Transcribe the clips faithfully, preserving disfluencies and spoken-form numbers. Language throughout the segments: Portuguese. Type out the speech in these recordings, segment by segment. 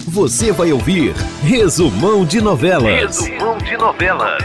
Você vai ouvir Resumão de Novelas. Resumão de Novelas.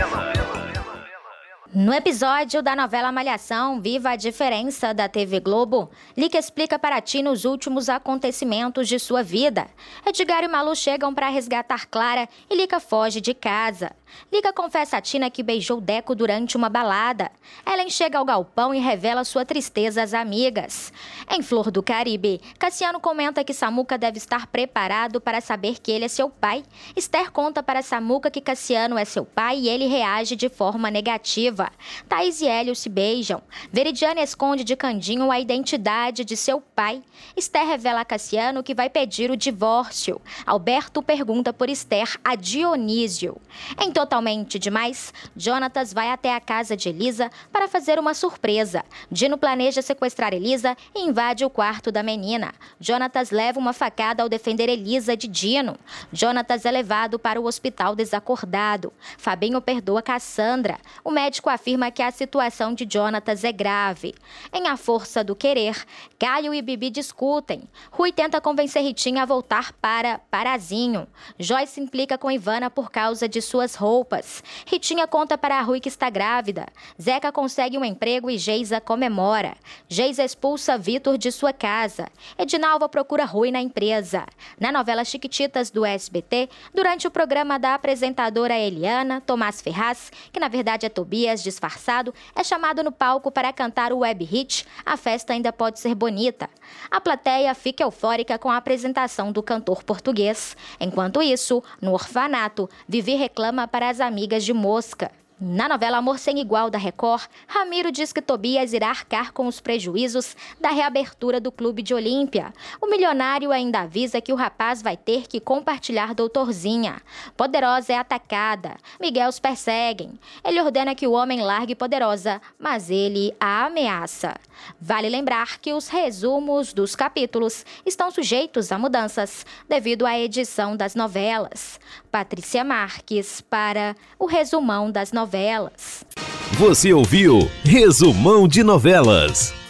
No episódio da novela Malhação, Viva a Diferença da T V Globo, Lica explica para Tina os últimos acontecimentos de sua vida. Edgar e Malu chegam para resgatar Clara e Lica foge de casa. Lica confessa a Tina que beijou Deco durante uma balada. Ellen chega ao galpão e revela sua tristeza às amigas. Em Flor do Caribe, Cassiano comenta que Samuca deve estar preparado para saber que ele é seu pai. Esther conta para Samuca que Cassiano é seu pai e ele reage de forma negativa. Thaís e Hélio se beijam. Veridiana esconde de Candinho a identidade de seu pai. Esther revela a Cassiano que vai pedir o divórcio. Alberto pergunta por Esther a Dionísio. Em Totalmente Demais, Jonatas vai até a casa de Elisa para fazer uma surpresa. Dino planeja sequestrar Elisa e invade o quarto da menina. Jonatas leva uma facada ao defender Elisa de Dino. Jonatas é levado para o hospital desacordado. Fabinho perdoa Cassandra. O médico afirma que a situação de Jonatas é grave. Em A Força do Querer, Caio e Bibi discutem. Rui tenta convencer Ritinha a voltar para Parazinho. Joyce se implica com Ivana por causa de suas roupas. Ritinha conta para a Rui que está grávida. Zeca consegue um emprego e Geisa comemora. Geisa expulsa Vitor de sua casa. Edinalva procura Rui na empresa. Na novela Chiquititas do S B T, durante o programa da apresentadora Eliana, Tomás Ferraz, que na verdade é Tobias disfarçado, é chamado no palco para cantar o web hit A Festa Ainda Pode Ser Bonita. A plateia fica eufórica com a apresentação do cantor português. Enquanto isso, no orfanato, Vivi reclama para as amigas de Mosca. Na novela Amor Sem Igual da Record, Ramiro diz que Tobias irá arcar com os prejuízos da reabertura do Clube de Olímpia. O milionário ainda avisa que o rapaz vai ter que compartilhar Doutorzinha. Poderosa é atacada. Miguel os perseguem. Ele ordena que o homem largue Poderosa, mas ele a ameaça. Vale lembrar que os resumos dos capítulos estão sujeitos a mudanças devido à edição das novelas. Patrícia Marques para o Resumão das Novelas. Você ouviu Resumão de Novelas.